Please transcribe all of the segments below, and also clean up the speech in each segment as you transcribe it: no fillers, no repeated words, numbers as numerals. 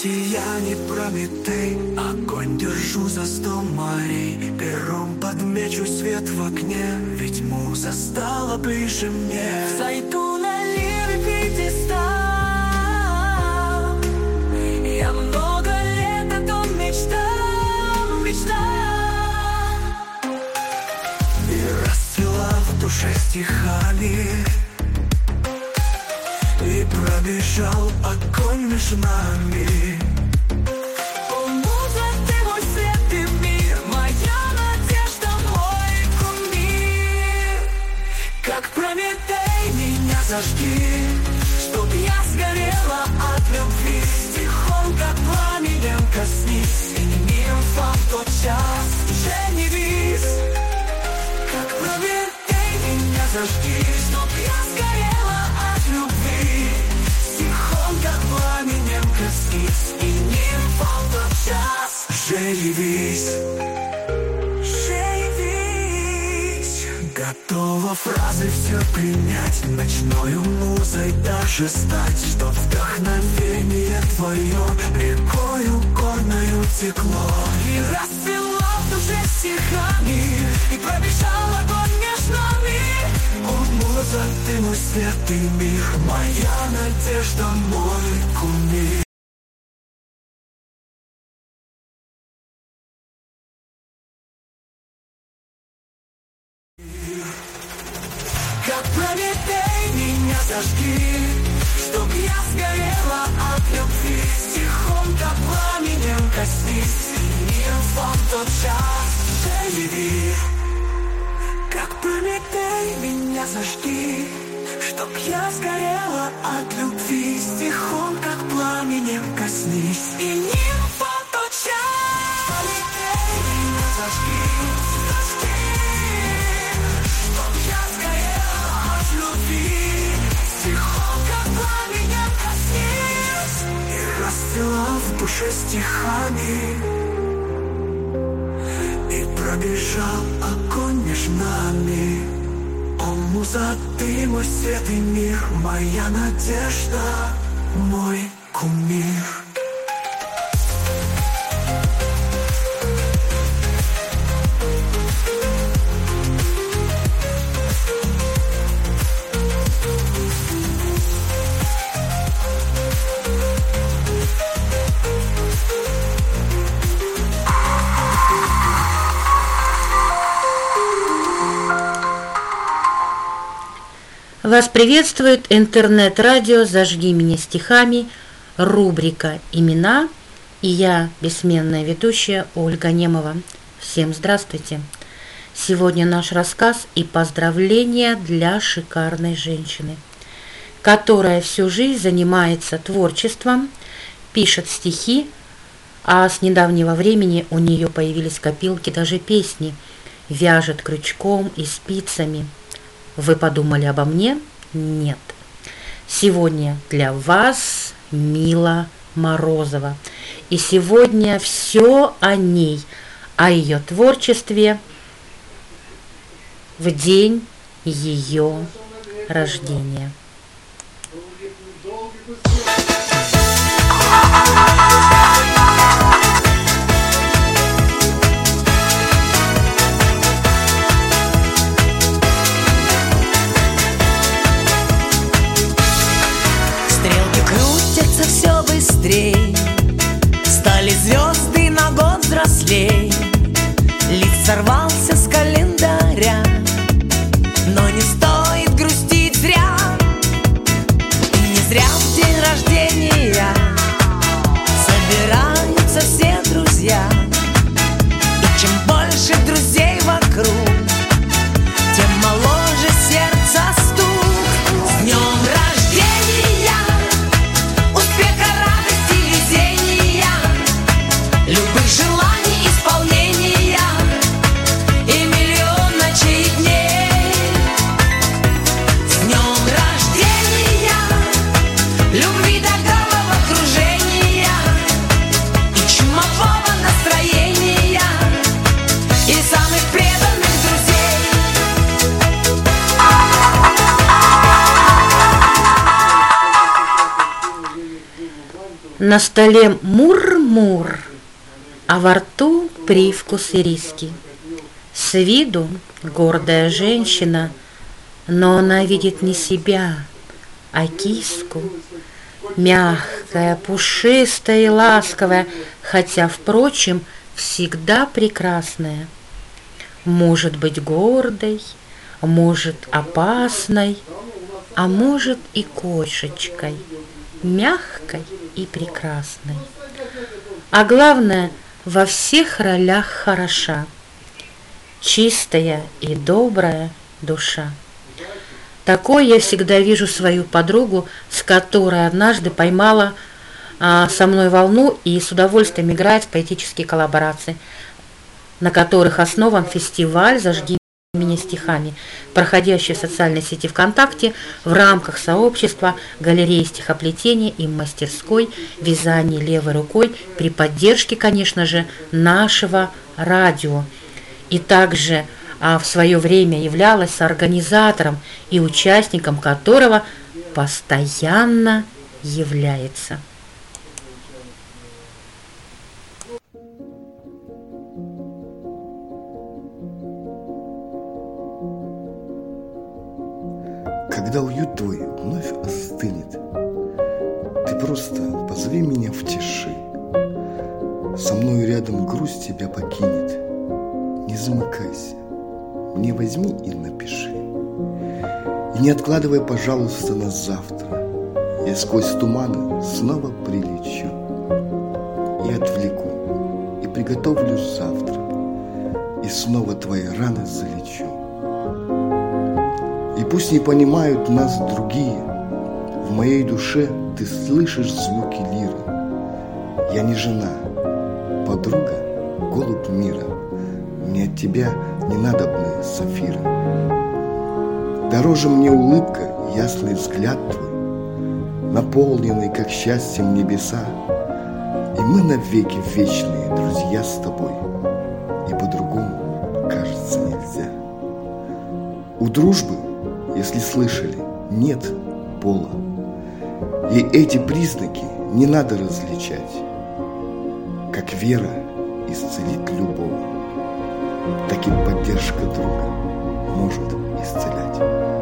я не Прометей, огонь держу за 100 морей. Пером подмечу свет в окне, ведь муза стала ближе мне. Зайду на лиры пьедестал. Я много лет о том мечтал. И расцвела в душе стихами, и пробежал огонь между нами. О, муза, ты мой свет и мир, моя надежда, мой кумир. Как Прометей меня зажги, чтоб я сгорела от любви. Стихом, как пламенем коснись, и миром в тот час уже не вис. Как Прометей меня зажги, чтоб я сгорела от любви. Стихом, как пламенем коснись, и мир в тот час уже явись. Готова фразы все принять, ночною музой даже стать, чтоб вдохновение твое рекою горною текло. И расцвела в душе стихами, и пробежал огонь между нами. О, муза, ты мой свет и мир, моя надежда, мой кумир. Как Прометей меня зажги, чтоб я сгорела от любви. Стихом, как пламенем коснись, и мир в тот час уже яви. Как Прометей меня зажги, чтоб я сгорела от любви. Стихом, как пламенем коснись, и мир в тот час. Прометей меня зажги, чтоб я сгорела от любви. Стихом, как пламенем коснись, и расцвела в душе стихами, и пробежал огонь между нами. О, муза, ты мой свет и мир, моя надежда, мой кумир. Вас приветствует интернет-радио «Зажги меня стихами», рубрика «Имена», и я, бессменная ведущая Ольга Немова. Всем здравствуйте! Сегодня наш рассказ и поздравления для шикарной женщины, которая всю жизнь занимается творчеством, пишет стихи, а с недавнего времени у нее появились копилки, даже песни, вяжет крючком и спицами. Вы подумали обо мне? Нет. Сегодня для вас Мила Морозова. И сегодня все о ней, о ее творчестве в день ее рождения. Все быстрей, стали звезды на год взрослей. Лист сорвался с календаря, но не стоит грустить зря. И не зря в день рождения собираются все друзья. И чем больше друзей вокруг, тем моложе сердце стук. С днем рождения! Успеха, радости, На столе мур-мур, а во рту привкус ириски. С виду гордая женщина, но она видит не себя, а киску. Мягкая, пушистая и ласковая, хотя, впрочем, всегда прекрасная. Может быть гордой, может опасной, а может и кошечкой, мягкой и прекрасной. А главное, во всех ролях хороша, чистая и добрая душа. Такой я всегда вижу свою подругу, с которой однажды поймала со мной волну и с удовольствием играет в поэтические коллаборации, на которых основан фестиваль «Зажги меня стихами», проходящий в социальной сети ВКонтакте в рамках сообщества галереи стихоплетения и мастерской вязания левой рукой при поддержке, конечно же, нашего радио. И также в свое время являлась организатором и участником которого постоянно является. Когда уют твой вновь остынет, ты просто позови меня в тиши. Со мною рядом грусть тебя покинет. Не замыкайся, мне возьми и напиши. И не откладывай, пожалуйста, на завтра. Я сквозь туманы снова прилечу и отвлеку, и приготовлю завтра, и снова твои раны залечу. И пусть не понимают нас другие, в моей душе ты слышишь звуки лиры. Я не жена, подруга, голубь мира. Мне от тебя не надобны сафиры. Дороже мне улыбка, ясный взгляд твой, наполненный, как счастьем, небеса. И мы навеки вечные друзья с тобой, и по-другому, кажется, нельзя. У дружбы, если слышали, нет пола. И эти признаки не надо различать. Как вера исцелит любого, так и поддержка друга может исцелять.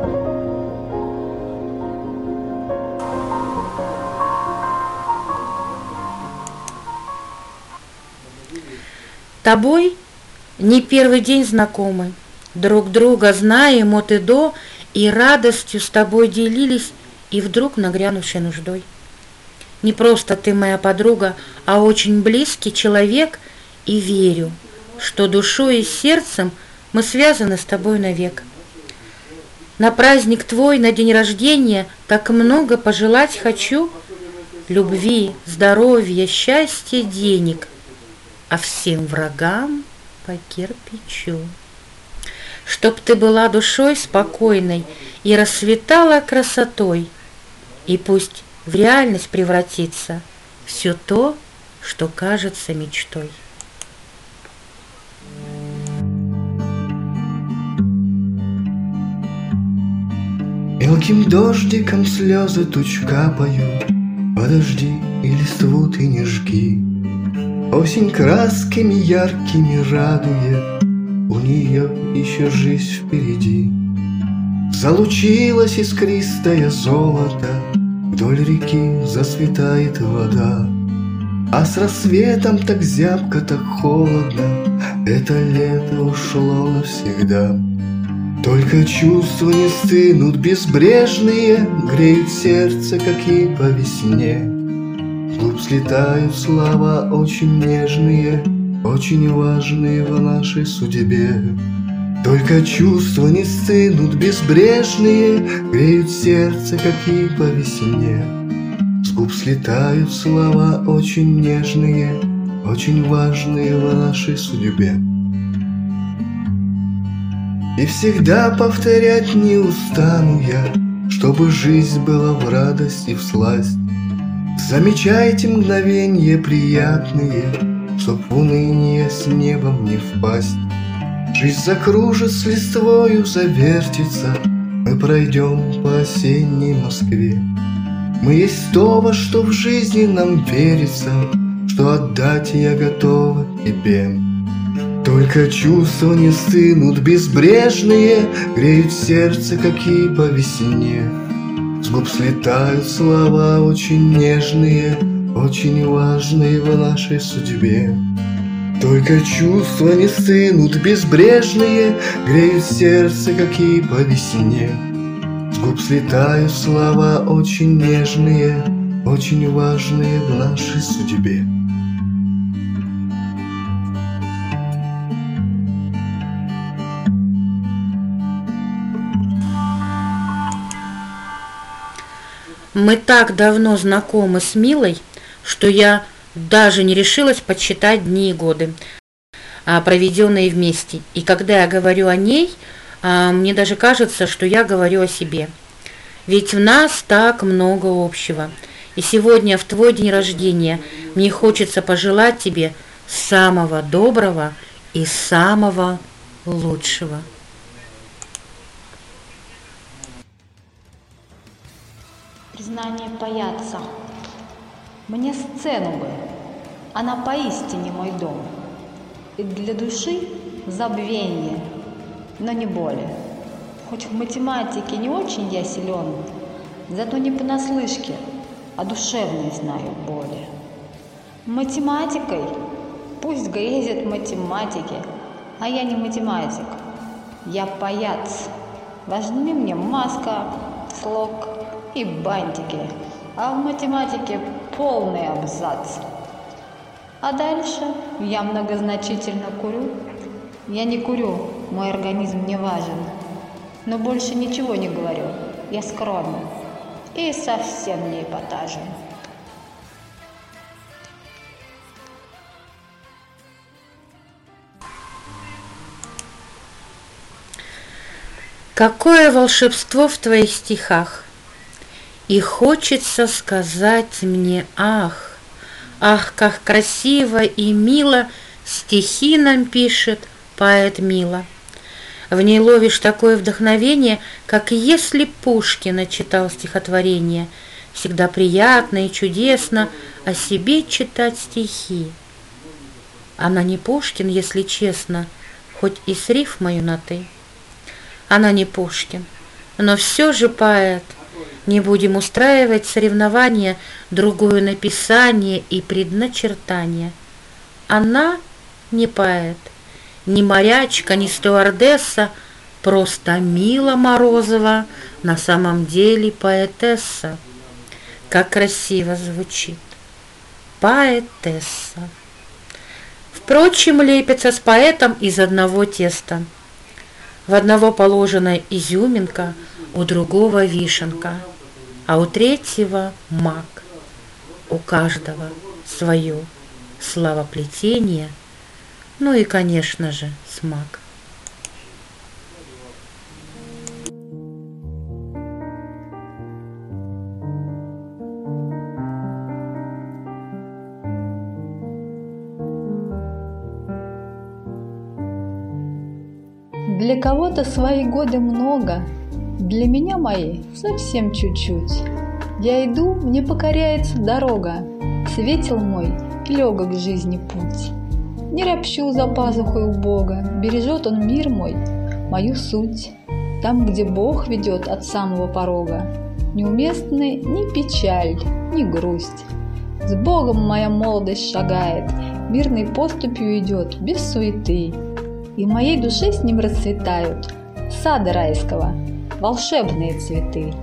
Тобой не первый день знакомы, друг друга знаем от и до, и радостью с тобой делились, и вдруг нагрянувшей нуждой. Не просто ты моя подруга, а очень близкий человек, и верю, что душой и сердцем мы связаны с тобой навек. На праздник твой, на день рождения так много пожелать хочу: любви, здоровья, счастья, денег, а всем врагам по кирпичу. Чтоб ты была душой спокойной и расцветала красотой, и пусть в реальность превратится все то, что кажется мечтой. Мелким дождиком слезы туч капают, подожди и листву ты не жги. Осень красками яркими радует, у нее еще жизнь впереди. Залучилось искристое золото, вдоль реки засветает вода. А с рассветом так зябко, так холодно, это лето ушло навсегда. Только чувства не стынут безбрежные, греют сердце, как и по весне. Вглубь слетают слова очень нежные, очень важные в нашей судьбе. Только чувства не стынут безбрежные, греют сердце, как и по весне. С губ слетают слова очень нежные, очень важные в нашей судьбе. И всегда повторять не устану я, чтобы жизнь была в радость и в сласть. Замечайте мгновенья приятные, чтоб в уныние с небом не впасть. Жизнь закружит с листвою, завертится, мы пройдем по осенней Москве. Мы есть то, во что в жизни нам верится, что отдать я готова тебе. Только чувства не стынут, безбрежные, греют сердце, как и по весне. С губ слетают слова очень нежные, очень важные в нашей судьбе. Только чувства не стынут, безбрежные, греют сердце, как и по весне. С губ слетают слова очень нежные, очень важные в нашей судьбе. Мы так давно знакомы с Милой, что я даже не решилась подсчитать дни и годы, проведенные вместе. И когда я говорю о ней, мне даже кажется, что я говорю о себе. Ведь в нас так много общего. И сегодня, в твой день рождения, мне хочется пожелать тебе самого доброго и самого лучшего. Признание паяться. Мне сцену бы, она поистине мой дом. И для души забвение, но не более. Хоть в математике не очень я силен, зато не понаслышке, а душевной знаю более. Математикой пусть грезят математики, а я не математик, я паяц. Важны мне маска, слог и бантики, а в математике полный абзац. А дальше я многозначительно курю. Я не курю, мой организм не важен, но больше ничего не говорю, я скромен и совсем не эпатажен. Какое волшебство в твоих стихах! И хочется сказать мне ах, ах, как красиво и мило стихи нам пишет поэт Мила. В ней ловишь такое вдохновение, как если Пушкин читал стихотворение. Всегда приятно и чудесно о себе читать стихи. Она не Пушкин, если честно, хоть и с рифмою на «ты». Она не Пушкин, но все же поэт. Не будем устраивать соревнования, другое написание и предначертание. Она не поэт, ни морячка, ни стюардесса, просто Мила Морозова, на самом деле поэтесса. Как красиво звучит. Поэтесса. Впрочем, лепится с поэтом из одного теста. В одного положена изюминка, у другого вишенка, а у третьего мак. У каждого свое словоплетение, ну и, конечно же, смак. Для кого-то свои годы много, для меня мои совсем чуть-чуть. Я иду, мне покоряется дорога, светил мой и легок к жизни путь. Не ропщу за пазухой у Бога, бережет Он мир мой, мою суть. Там, где Бог ведет от самого порога, неуместны ни печаль, ни грусть. С Богом моя молодость шагает, мирной поступью идет, без суеты. И в моей душе с Ним расцветают сада райского, волшебные цветы.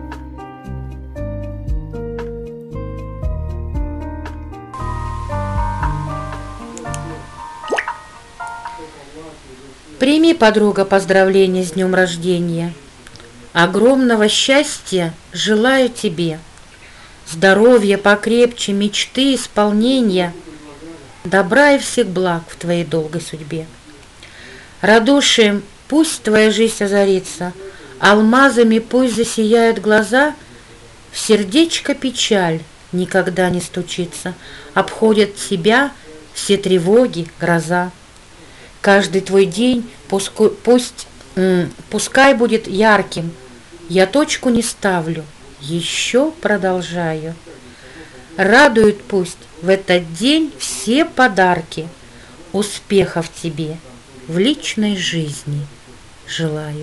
Прими, подруга, поздравления с днем рождения. Огромного счастья желаю тебе. Здоровья покрепче, мечты, исполнения. Добра и всех благ в твоей долгой судьбе. Радушием пусть твоя жизнь озарится, алмазами пусть засияют глаза, в сердечко печаль никогда не стучится, обходят тебя все тревоги, гроза. Каждый твой день пускай будет ярким, я точку не ставлю, еще продолжаю. Радуют пусть в этот день все подарки. Успехов тебе в личной жизни желаю.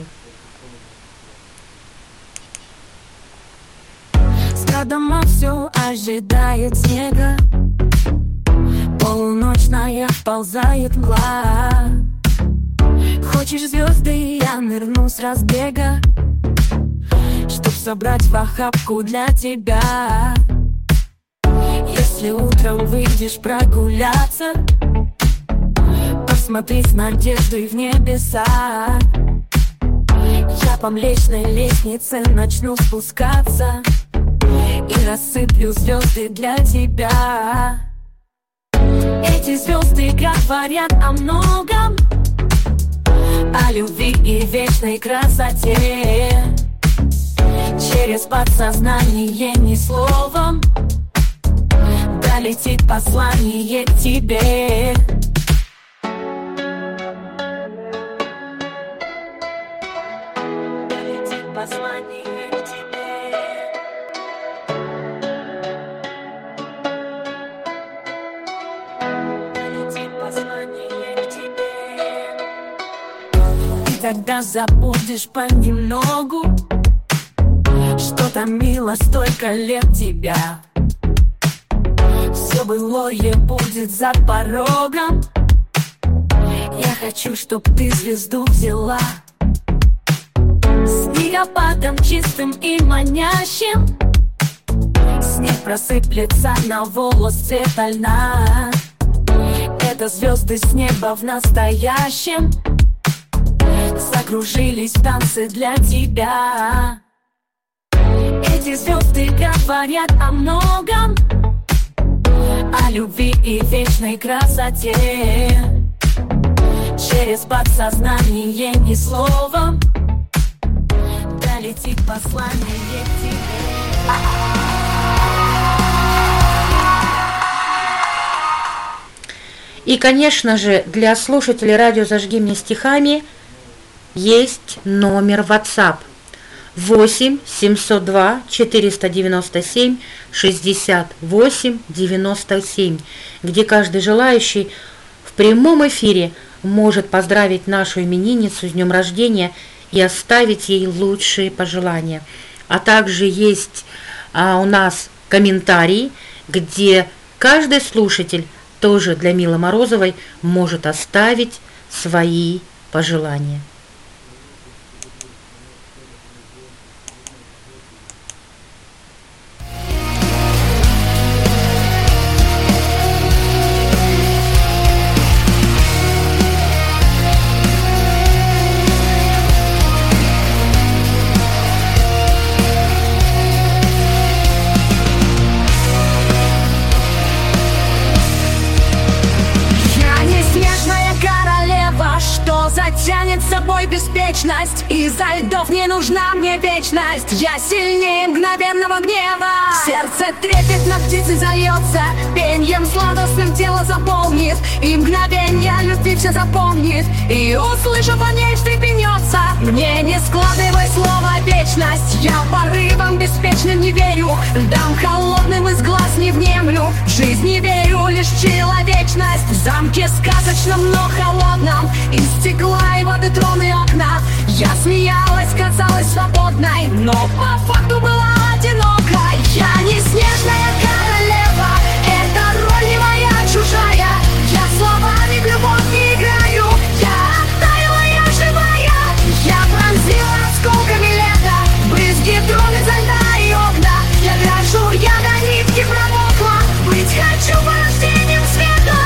Дома все ожидает снега, полуночная ползает мгла. Хочешь звезды, я нырну с разбега, чтоб собрать в охапку для тебя. Если утром выйдешь прогуляться, посмотри с надеждой в небеса. Я по Млечной лестнице начну спускаться и рассыплю звезды для тебя. Эти звезды говорят о многом, о любви и вечной красоте. Через подсознание ни словом долетит послание к тебе. Долетит послание к тебе. Тогда забудешь понемногу, что томило столько лет тебя. Все былое будет за порогом. Я хочу, чтоб ты звезду взяла. Снегопадом чистым и манящим снег просыплется на волос цвета льна. Это звезды с неба в настоящем закружились в танцы для тебя. Эти звезды говорят о многом, о любви и вечной красоте. Через подсознание ни словом долетит послание к тебе. И, конечно же, для слушателей радио «Зажги мне стихами» есть номер WhatsApp 8 702 497 68 97, где каждый желающий в прямом эфире может поздравить нашу именинницу с днем рождения и оставить ей лучшие пожелания. А также есть у нас комментарии, где каждый слушатель тоже для Милы Морозовой может оставить свои пожелания. Тянет с собой беспечность, из-за льдов не нужна мне вечность. Я сильнее мгновенного гнева. Сердце трепетно птицей зальется, пеньем сладостным тело заполнит, и мгновенье любви все запомнит, и услышав о ней встрепенется. Мне не складывай слово вечность, я порывам беспечным не верю, льдам холодным из глаз не внемлю. В жизнь не верю, лишь человечность, в замке сказочном, но холодном, из стекла и воды троны окна. Я смеялась, казалась свободной, но по факту была одинока. Я не снежная королева, эта роль не моя, чужая. Я словами в любовь не играю, я оттаяла, я живая. Я пронзила осколками лета, брызги троны изо льда и огня. Я дрожу, я до нитки промокла, быть хочу порождением света.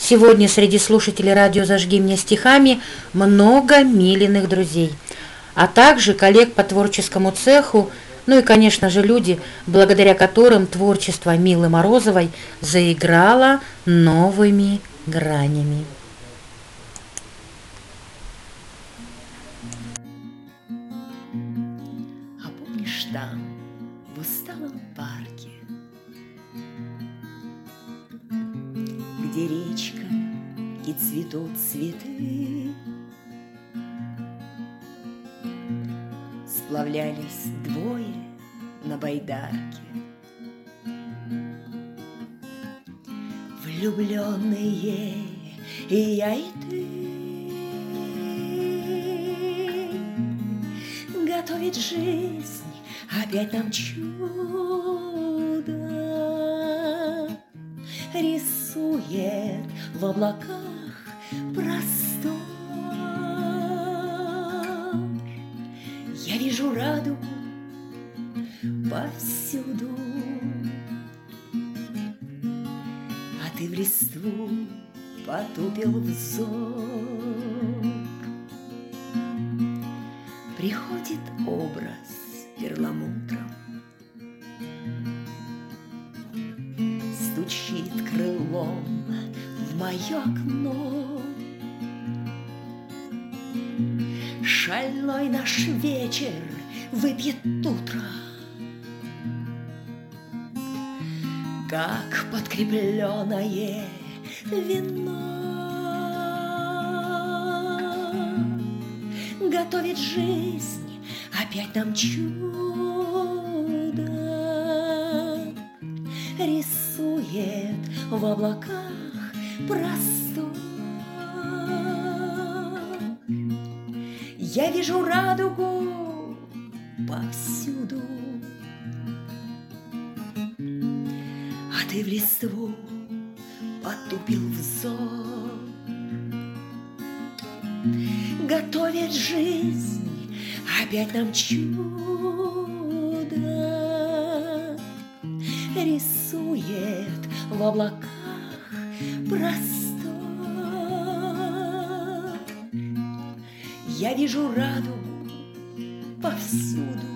Сегодня среди слушателей радио «Зажги меня стихами» много Милиных друзей, а также коллег по творческому цеху, ну и, конечно же, люди, благодаря которым творчество Милы Морозовой заиграло новыми гранями. А помнишь там, в усталом парке, где речка и цветут цветы, сплавлялись двое на байдарке, влюбленные, и я, и ты, готовит жизнь опять нам чудо, рисует в облаках простор. Я вижу радугу повсюду, а ты в листву потупил взор. Приходит образ перламутром, стучит крылом в мое окно. Шальной наш вечер выпьет утро, как подкрепленное вино. Готовит жизнь опять нам чудо, рисует в облаках простор. Я вижу радугу повсюду, а ты в листву потупил взор. Готовит жизнь опять нам чудо, рисует в облаках простор. Я вижу радугу повсюду,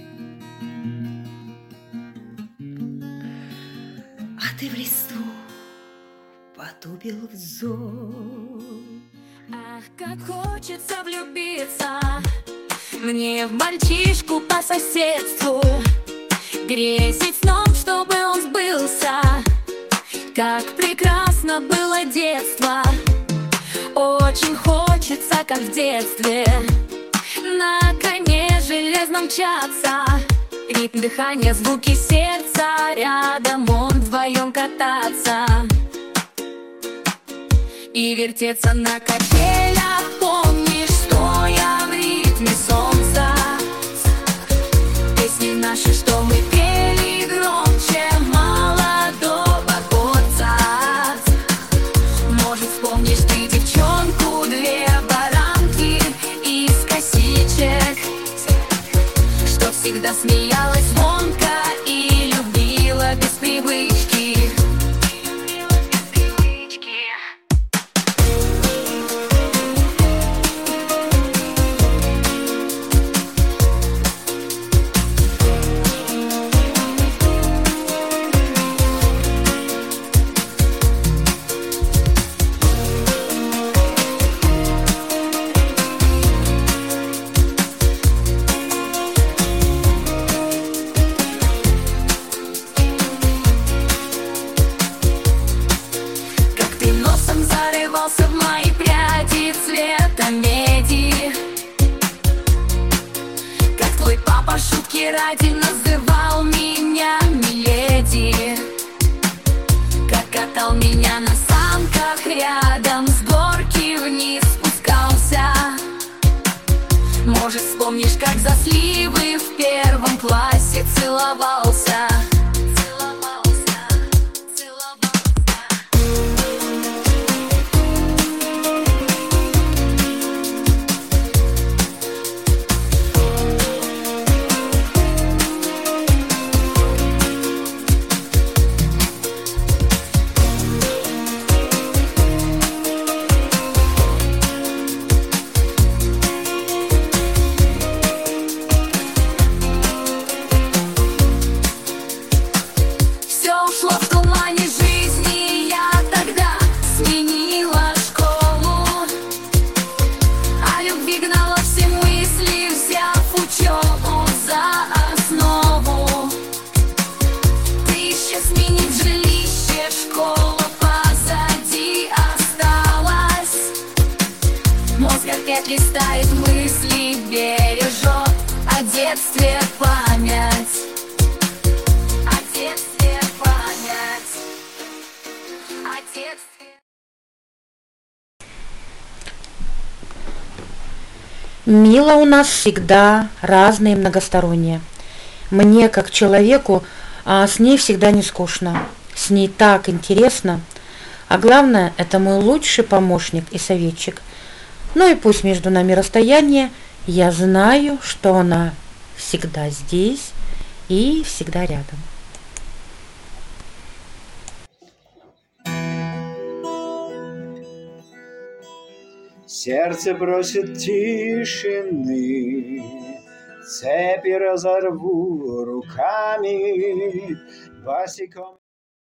а ты в листву потупил взор. Ах, как хочется влюбиться мне в мальчишку по соседству, грезить сном, чтобы он сбылся. Как прекрасно было детство, очень хочется, как в детстве, на коне железном мчаться, ритм дыхания, звуки сердца, рядом он вдвоем кататься и вертеться на качелях. Помнишь, стоя в ритме солнца, песни наши, что мы пели громче молодого горца. Может, вспомнишь ты девчонку, две баранки из косичек, что всегда смеялась звонко и любила без привычки. В мои пряди цвета меди, как твой папа шутки ради называл меня миледи, как катал меня на санках рядом с горки вниз спускался. Может, вспомнишь, как за сливы в первом классе целовался. Мила у нас всегда разная и многосторонняя. Мне, как человеку, с ней всегда не скучно. С ней так интересно. А главное, это мой лучший помощник и советчик. Ну и пусть между нами расстояние, я знаю, что она всегда здесь и всегда рядом. Сердце просит тишины, цепи разорву руками, босиком.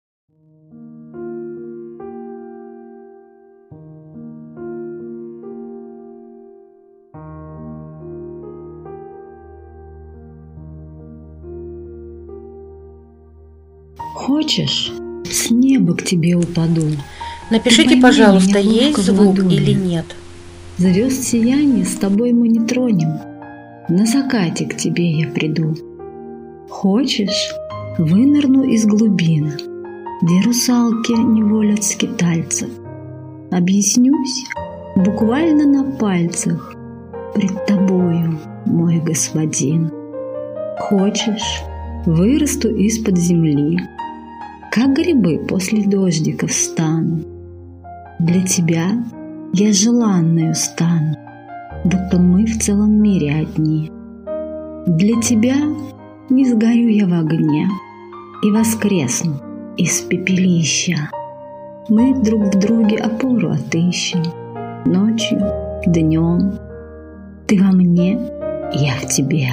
Хочешь, с неба к тебе упаду. Напишите, пожалуйста, есть звук или нет. Звезд сияние с тобой мы не тронем. На закате к тебе я приду. Хочешь, вынырну из глубин, где русалки неволят скитальцев. Объяснюсь буквально на пальцах пред тобою, мой господин. Хочешь, вырасту из-под земли, как грибы после дождика встану. Для тебя я желанною стану, будто мы в целом мире одни. Для тебя не сгорю я в огне и воскресну из пепелища. Мы друг в друге опору отыщем ночью, днем. Ты во мне, я в тебе.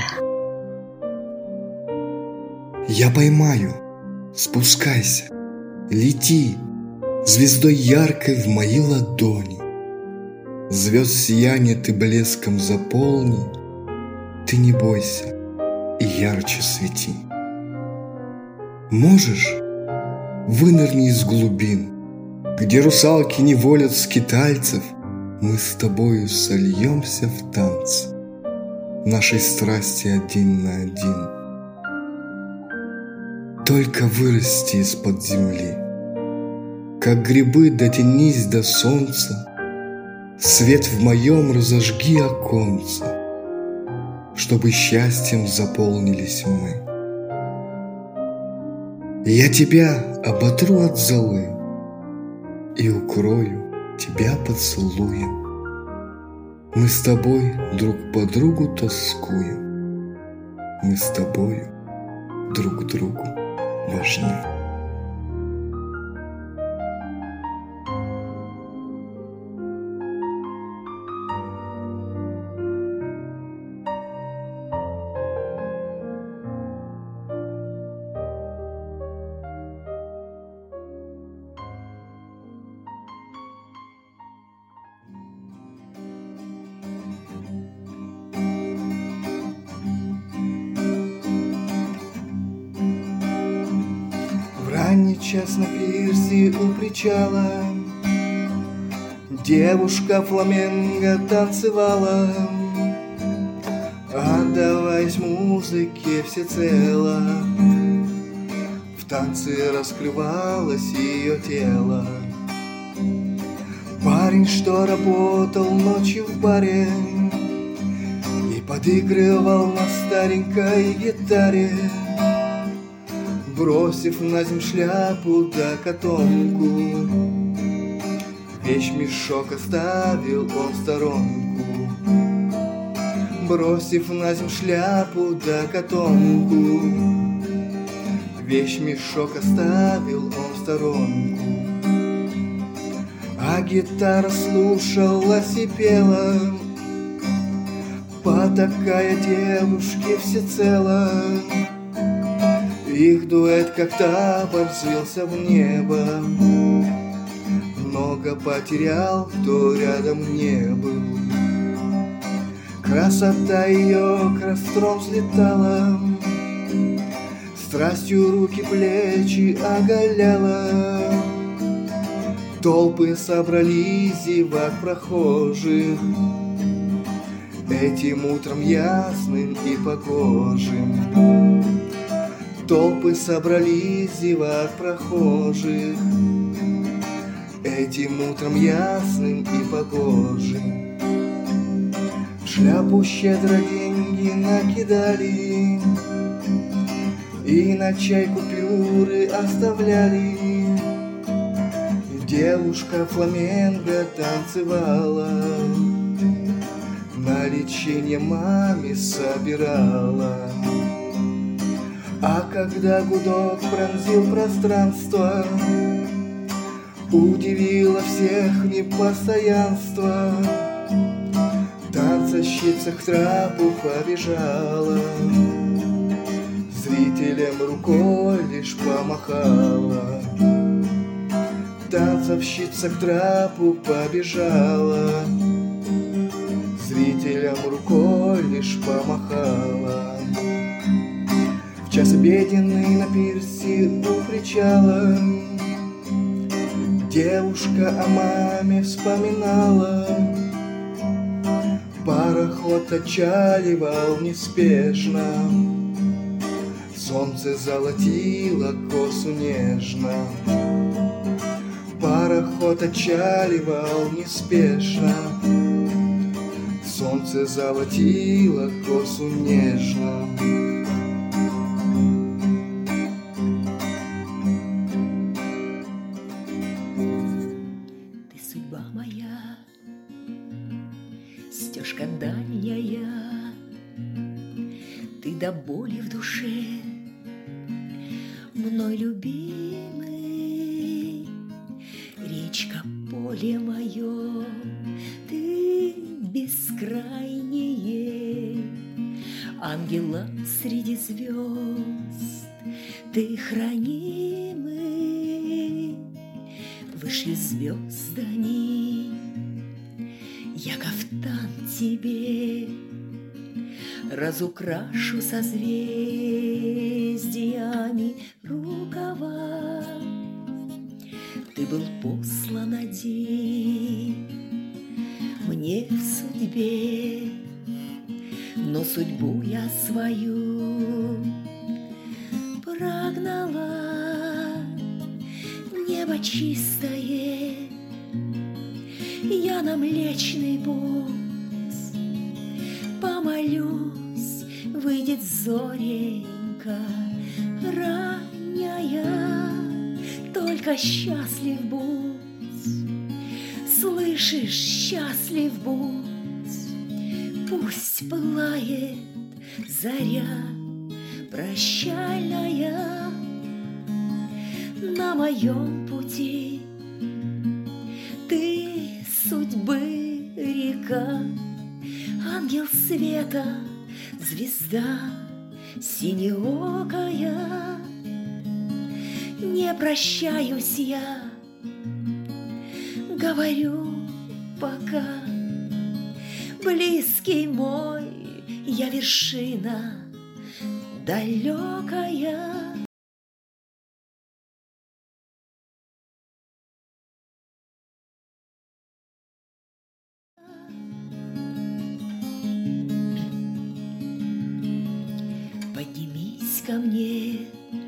Я поймаю, спускайся, лети, звездой яркой в мои ладони. Звезд сияние ты блеском заполни, ты не бойся и ярче свети. Можешь, вынырни из глубин, где русалки неволят скитальцев. Мы с тобою сольемся в танце нашей страсти один на один. Только вырасти из-под земли, как грибы дотянись до солнца, свет в моем разожги оконца, чтобы счастьем заполнились мы. Я тебя оботру от золы и укрою тебя поцелуем. Мы с тобой друг по другу тоскуем, мы с тобою друг другу важны. Ранний час на пирсе у причала девушка фламенго танцевала, отдаваясь музыке всецело. В танце раскрывалось ее тело. Парень, что работал ночью в баре и подыгрывал на старенькой гитаре, бросив на земь шляпу да котомку, вещмешок оставил он в сторонку. Бросив на земь шляпу да котомку, вещмешок оставил он в сторонку. А гитара слушалась и пела, потакая девушке всецело. Их дуэт как-то взвился в небо, много потерял, кто рядом не был. Красота ее к костром взлетала, страстью руки плечи оголяла. Толпы собрались зевак прохожих этим утром ясным и погожим. Толпы собрались зевак прохожих этим утром ясным и погожим. В шляпу щедро деньги накидали и на чай купюры оставляли. Девушка фламенго танцевала, на лечение маме собирала. А когда гудок пронзил пространство, удивило всех непостоянство. Танцовщица к трапу побежала, зрителям рукой лишь помахала. Танцовщица к трапу побежала, зрителям рукой лишь помахала. В час обеденный на пирсе у причала девушка о маме вспоминала. Пароход отчаливал неспешно, солнце золотило косу нежно. Пароход отчаливал неспешно, солнце золотило косу нежно. Ты судьба моя, стежка дальняя, ты до боли в душе мной любимый. Речка, поле мое, ты бескрайнее. Ангела среди звезд, ты хранимый. Вышли звезды они, я кафтан тебе разукрашу созвездиями рукава. Ты был послан один мне в судьбе, но судьбу я свою прогнала. Небо чистое, я на Млечный Путь помолюсь, выйдет зоренька ранняя. Только счастлив будь, слышишь, счастлив будь. Пусть пылает заря прощальная на моем пути. Ты судьбы река, ангел света, звезда синеокая. Не прощаюсь я, говорю пока. Близкий мой, я вершина далекая. Поднимись ко мне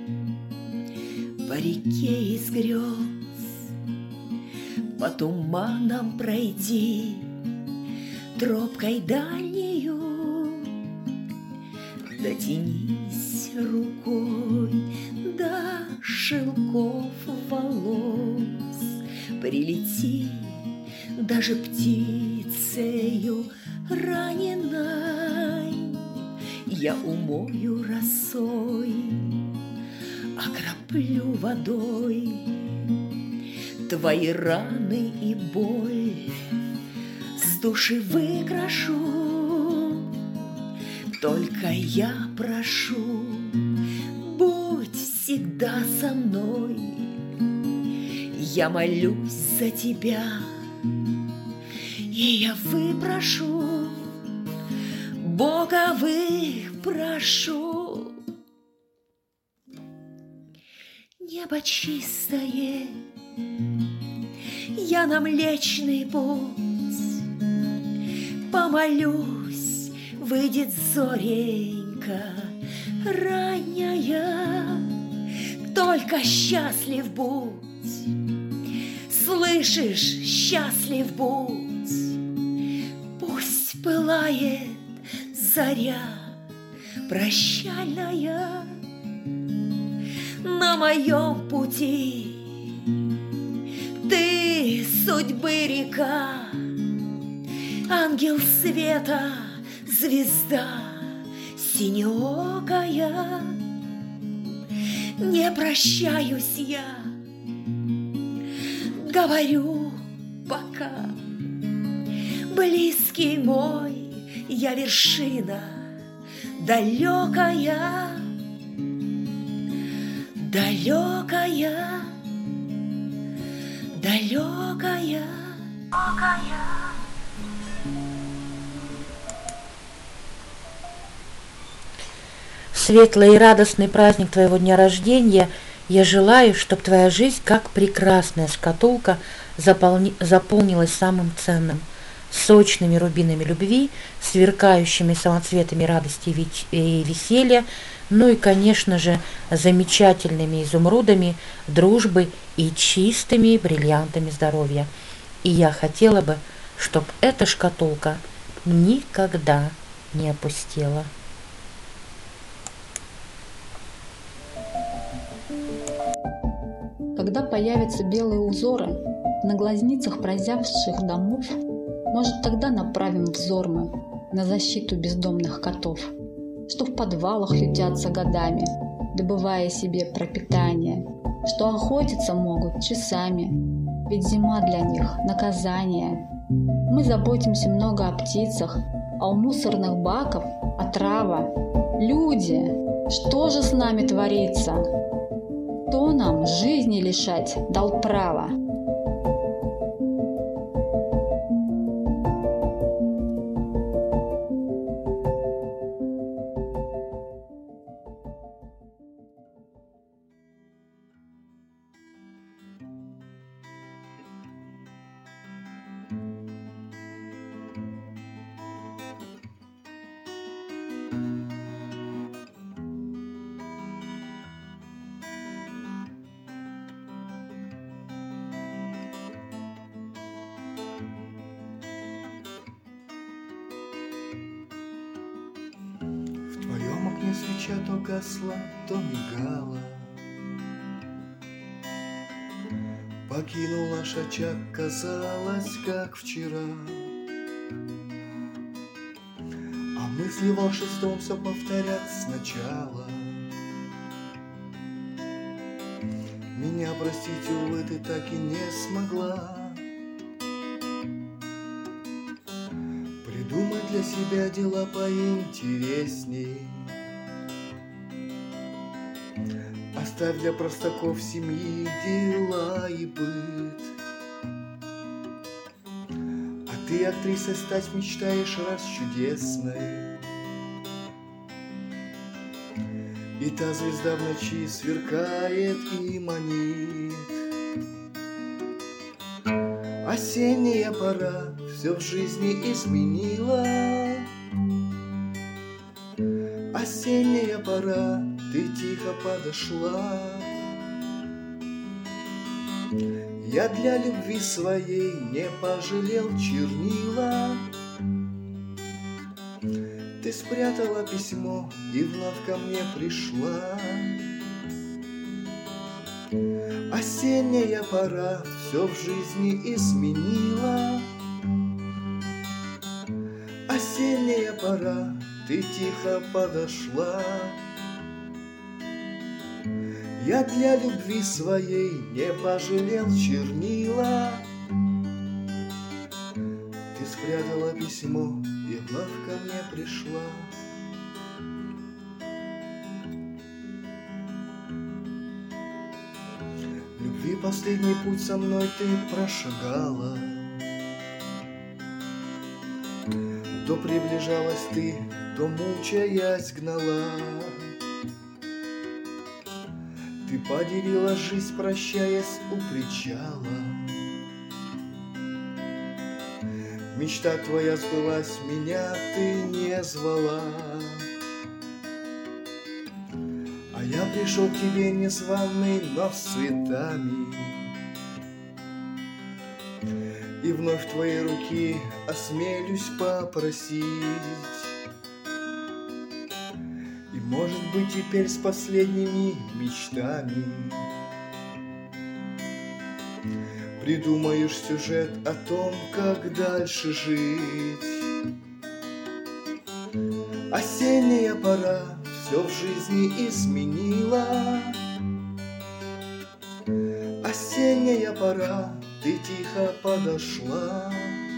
по реке из грез, по туманам пройди тропкой дальнею. Дотянись рукой до шелков волос, прилети даже птицею раненой. Я умою росой, окроплю водой твои раны и боль, с души выкрашу. Только я прошу, будь всегда со мной. Я молюсь за тебя, и я выпрошу, боговых прошу. Небо чистое, я на Млечный Путь помолюсь, выйдет зоренька ранняя. Только счастлив будь, слышишь, счастлив будь. Пусть пылает заря прощальная на моем пути. Ты судьбы река, ангел света, звезда синеокая. Не прощаюсь я, говорю пока. Близкий мой, я вершина далекая, далекая, далекая. Светлый и радостный праздник твоего дня рождения. Я желаю, чтобы твоя жизнь, как прекрасная шкатулка, заполнилась самым ценным, сочными рубинами любви, сверкающими самоцветами радости и веселья, ну и, конечно же, замечательными изумрудами дружбы и чистыми бриллиантами здоровья. И я хотела бы, чтобы эта шкатулка никогда не опустела. Когда появятся белые узоры на глазницах прозябших домов, может, тогда направим взор мы на защиту бездомных котов, что в подвалах ютятся годами, добывая себе пропитание, что охотиться могут часами, ведь зима для них – наказание. Мы заботимся много о птицах, а у мусорных баков – отрава. Люди, что же с нами творится? Кто нам жизни лишать дал право? Свеча то гасла, то мигала, покинул наш очаг, казалось, как вчера. А мысли волшебством все повторят сначала. Меня простить, увы, ты так и не смогла придумать для себя дела поинтересней. Оставь для простаков семьи дела и быт. А ты актрисой стать мечтаешь раз чудесной. И та звезда в ночи сверкает и манит. Осенняя пора все в жизни изменила. Осенняя пора, ты тихо подошла. Я для любви своей не пожалел чернила. Ты спрятала письмо и вновь ко мне пришла. Осенняя пора все в жизни изменила. Осенняя пора, ты тихо подошла. Я для любви своей не пожалел чернила. Ты спрятала письмо и вновь ко мне пришла. Любви последний путь со мной ты прошагала. То приближалась ты, то мучаясь гнала. Ты поделила жизнь, прощаясь у причала. Мечта твоя сбылась, меня ты не звала. А я пришел к тебе незваный, но с цветами. И вновь твоей руки осмелюсь попросить. И может быть теперь с последними мечтами придумаешь сюжет о том, как дальше жить. Осенняя пора все в жизни изменила. Осенняя пора, ты тихо подошла.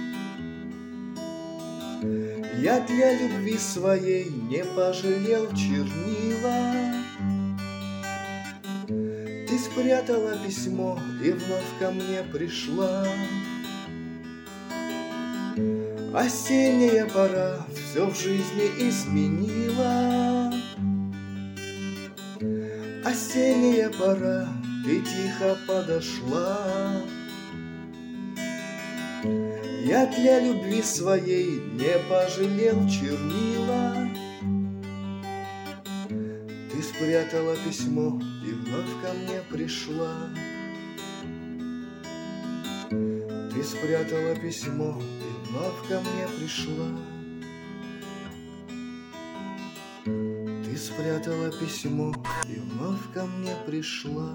Я для любви своей не пожалел чернила. Ты спрятала письмо и вновь ко мне пришла. Осенняя пора все в жизни изменила. Осенняя пора, ты тихо подошла. Я для любви своей не пожалел чернила. Ты спрятала письмо и вновь ко мне пришла. Ты спрятала письмо и вновь ко мне пришла. Ты спрятала письмо и вновь ко мне пришла.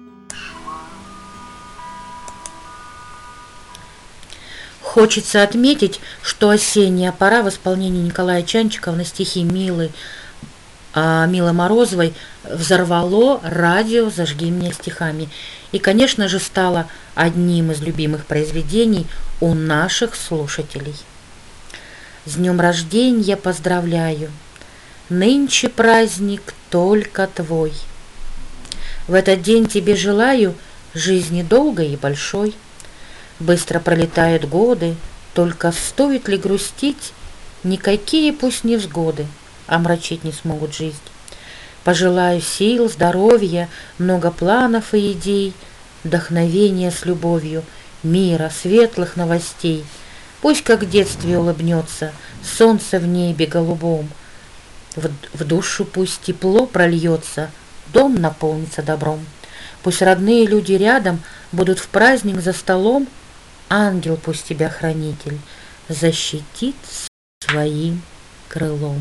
Хочется отметить, что «Осенняя пора» в исполнении Николая Чанчикова на стихи Милы Морозовой взорвало радио «Зажги меня стихами» и, конечно же, стало одним из любимых произведений у наших слушателей. С днем рождения поздравляю! Нынче праздник только твой. В этот день тебе желаю жизни долгой и большой. Быстро пролетают годы, только стоит ли грустить, никакие пусть невзгоды омрачить не смогут жизнь. Пожелаю сил, здоровья, много планов и идей, вдохновения с любовью, мира, светлых новостей. Пусть как в детстве улыбнется солнце в небе голубом, в душу пусть тепло прольется, дом наполнится добром. Пусть родные люди рядом будут в праздник за столом, ангел пусть тебя хранитель защитит своим крылом.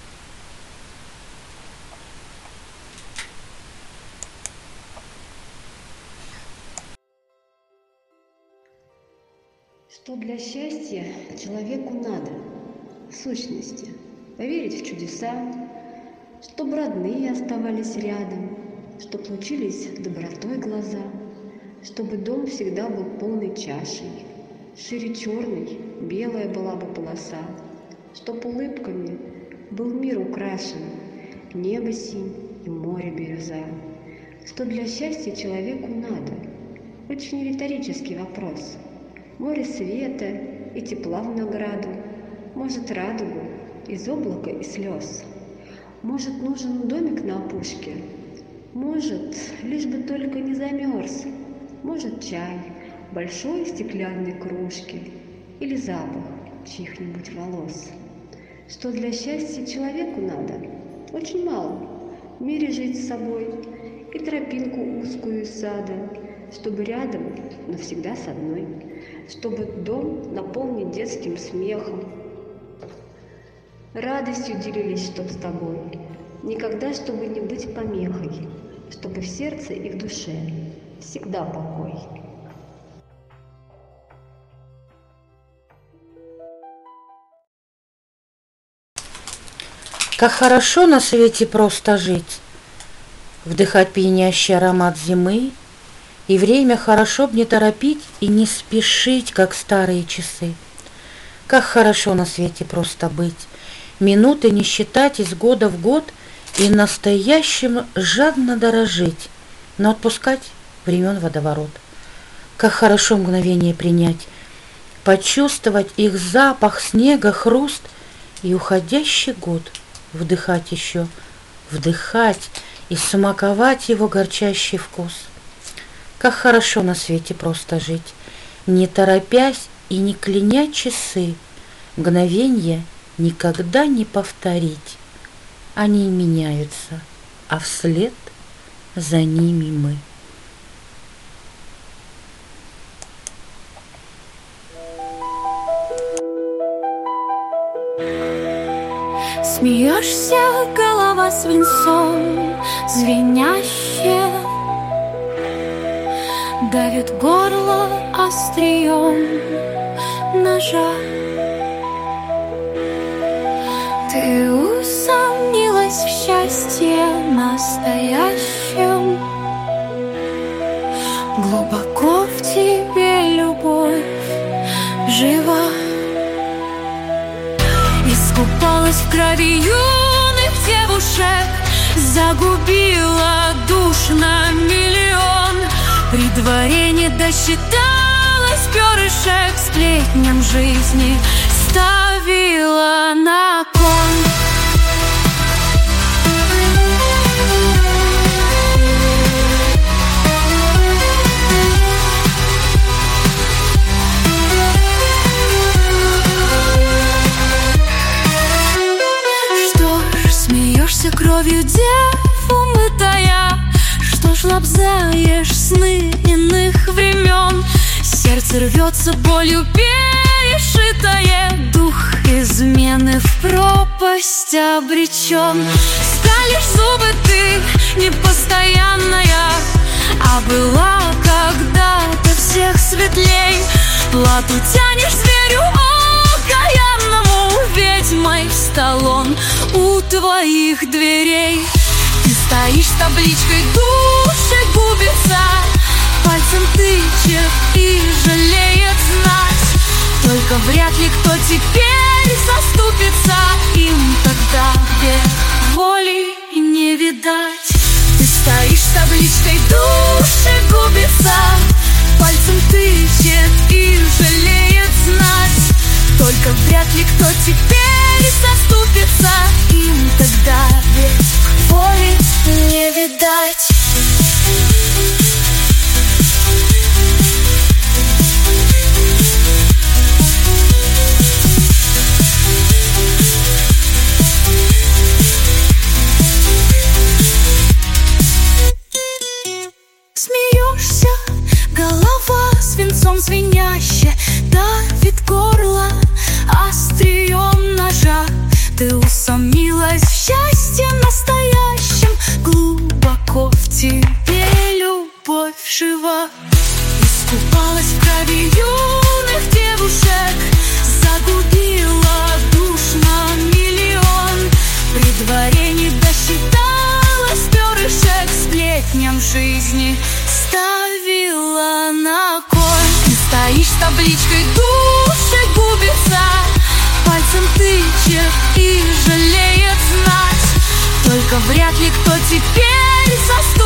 Что для счастья человеку надо? В сущности, поверить в чудеса, чтобы родные оставались рядом, чтоб лучились добротой глаза, чтобы дом всегда был полной чашей, шире черной белая была бы полоса, чтоб улыбками был мир украшен, небо синь и море бирюза. Что для счастья человеку надо? Очень риторический вопрос. Море света и тепла в награду, может, радугу из облака и слез. Может, нужен домик на опушке, может, лишь бы только не замерз. Может, чай в большой стеклянной кружке или запах чьих-нибудь волос. Что для счастья человеку надо? Очень мало. В мире жить с собой и тропинку узкую из сада, чтобы рядом, но всегда с одной, чтобы дом наполнить детским смехом. Радостью делились, чтоб с тобой, никогда, чтобы не быть помехой, чтобы в сердце и в душе всегда покой. Как хорошо на свете просто жить, вдыхать пьянящий аромат зимы, и время хорошо б не торопить и не спешить, как старые часы. Как хорошо на свете просто быть, минуты не считать из года в год и настоящим жадно дорожить, но отпускать времен водоворот. Как хорошо мгновение принять, почувствовать их запах, снега, хруст и уходящий год вдыхать еще, вдыхать и смаковать его горчащий вкус. Как хорошо на свете просто жить, не торопясь и не кляня часы, мгновенья никогда не повторить. Они меняются, а вслед за ними мы. Смеешься, голова свинцом звенящая, давит горло острием ножа. Ты усомнилась в счастье настоящем, глубоко в тебе любовь жива. Искупалась в крови юных девушек, загубила душ на миллион. При дворе не досчиталась перышек, сплетням жизни ставила на кон. Кровью дев умытая, что ж лобзаешь сны иных времен? Сердце рвется болью перешитое, дух измены в пропасть обречен. Скалишь зубы ты, непостоянная, а была когда-то всех светлей. Плату тянешь зверю окаянному, ведьмой встал он у твоих дверей. Ты стоишь с табличкой «Души губится», пальцем тычет и жалеет знать. Только вряд ли кто теперь заступится, им тогда без воли не видать. Ты стоишь с табличкой «Души губится», пальцем тычет и жалеет знать. Только вряд ли кто теперь заступится, им тогда без воли не видать. Смеешься, голова свинцом звенящая, давит горло острием ножа. Ты усомнилась в счастье настоящем, глубоко в тебе любовь жива. Искупалась в крови юных девушек, загубила душ на миллион. При дворе не досчиталась перышек, сплетням жизни ставила на кон. Ты стоишь с табличкой «Души губится», пальцем тычет и жалеет знать. Только вряд ли кто теперь заступится,